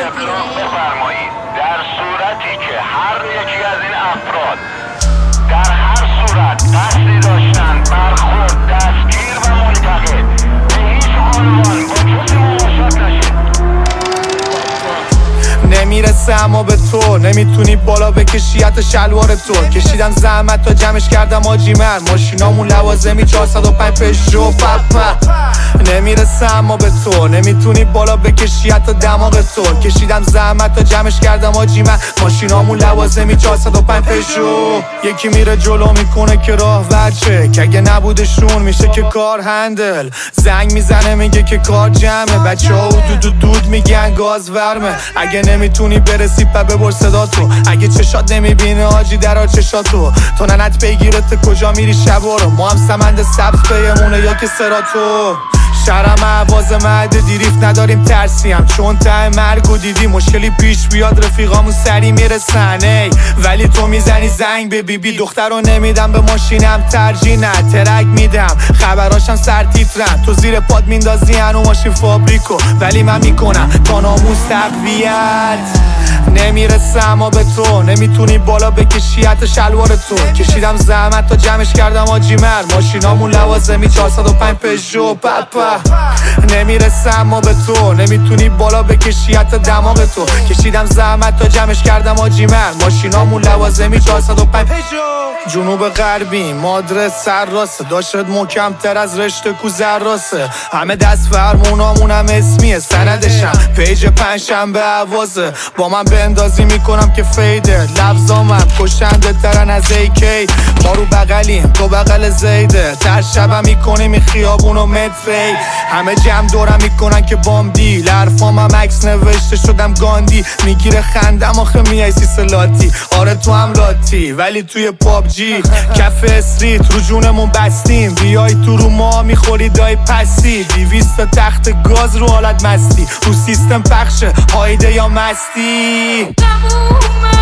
بفرمایید در صورتی که هر یکی از این افراد در هر صورت قصدی داشتن برخورد دستگیر و منتقل به هیچ عنوان با کسی مماشات نشید. نمیرسه اما به تو نمیتونی بالا بکشی حتی شلوار تو. کشیدم زحمت تا جمعش کردم آجی من ماشینامون لوازمی 405 پژو پپا. نمیرسه اما به تو نمیتونی بالا بکشی حتی دماغ تو. کشیدم زحمت تا جمعش کردم آجی من ماشینامون لوازمی 405 پژو. یکی میره جلو میکنه که راه ورچه که اگه نبودشون میشه که کار هندل. زنگ میزنه میگه که کار جمعه بچه ها دود میگن گاز ورمه. اگه نمیتونی برسی پا ببر صدا تو. اگه چشات نمیبینه آجی درا چشاتو. تو ننت بگیرت کجا میری شبارو. ما هم سمند سبز پیمونه یا که سراتو. شرم عواز مهد دیریف نداریم ترسیم چون ته مرگو دیدی مشکلی پیش بیاد رفیقامون سری میرسن ای. ولی تو میزنی زنگ به بیبی دختر رو نمیدم به ماشینم ترجیح نه ترک میدم خبراشم سر تیترن. تو زیر پاد میندازی هنو ماشین فابریکو ولی من میکنم تا ناموس تقویت. نمیرسه اما به تو نمیتونی بالا بکشی حتی شلوار تو. کشیدم زحمت تا جمعش کردم آجی مر ماشینامون لوازمی 405 پژو پپا. نمیرسه اما به تو نمیتونی بالا بکشی حتی دماغ تو. کشیدم زحمت تا جمعش کردم آجی مر ماشینامون لوازمی 405 پژو. جنوب غربی مادر سر راسه داشت محکم تر از رشته کو زراسه. همه دست فرمونامونم اسمیه سندشم پیج پنجشنبه عوازه. با من بندازی میکنم که فیده لفظامم کشنده ترن از ایکی. ما رو بغلیم تو بغل زیده تر شبم میکنیم این خیابونو متری. همه جمع دورم میکنن که بامدی لرفامم عکس نوشته شدم گاندی. میگیره خندم آخه میای سیسلاتی. آره تو هم لاتی ولی توی پابجی کف استریت رو جونمون بستیم. بیای تو رو ما میخوری دای پستی 200 تا تخت گاز رو حالت مستی. رو سیستم پخشه هایده یا مستی.